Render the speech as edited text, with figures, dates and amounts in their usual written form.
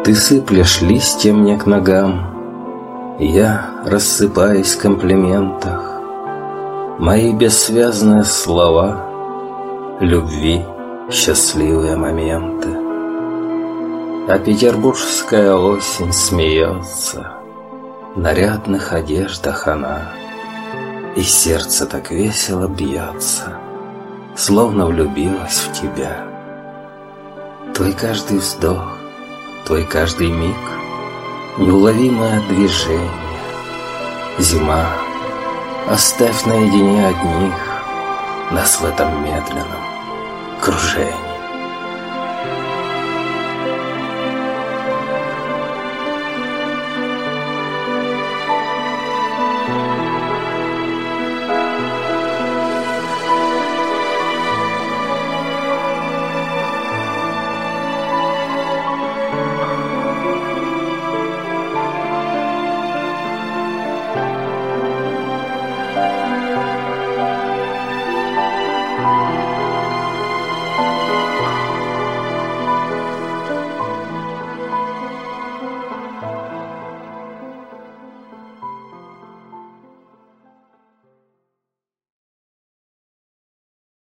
Ты сыплешь листья мне к ногам, я рассыпаюсь в комплиментах. Мои бессвязные слова любви, счастливые моменты. А петербургская осень смеется, в нарядных одеждах она, и сердце так весело бьется, словно влюбилась в тебя. Твой каждый вздох, твой каждый миг, неуловимое движение. Зима, оставь наедине одних нас в этом медленном кружении.